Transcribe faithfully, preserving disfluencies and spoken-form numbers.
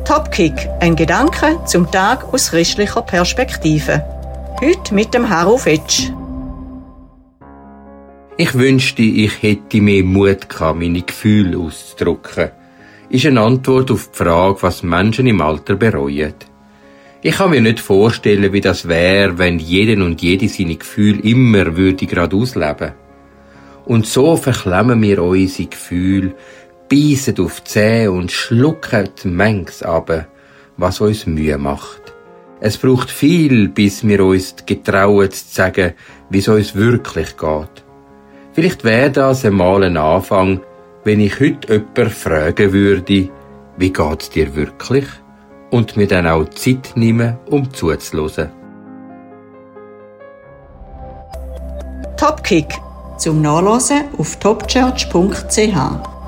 Topkick, ein Gedanke zum Tag aus christlicher Perspektive. Heute mit dem Harro Fetsch. Ich wünschte, ich hätte mehr Mut gehabt, meine Gefühle auszudrücken. Ist eine Antwort auf die Frage, was Menschen im Alter bereuen. Ich kann mir nicht vorstellen, wie das wäre, wenn jeden und jede seine Gefühle immer würde gerade ausleben. Und so verklemmen wir unsere Gefühle, beißen auf die Zähne und schlucken manches ab, was uns Mühe macht. Es braucht viel, bis wir uns getrauen zu sagen, wie es uns wirklich geht. Vielleicht wäre das einmal ein Anfang, wenn ich heute jemanden fragen würde, wie geht's dir wirklich? Und mir dann auch Zeit nehmen, um zuzuhören. Topkick zum Nachlesen auf topchurch punkt c h.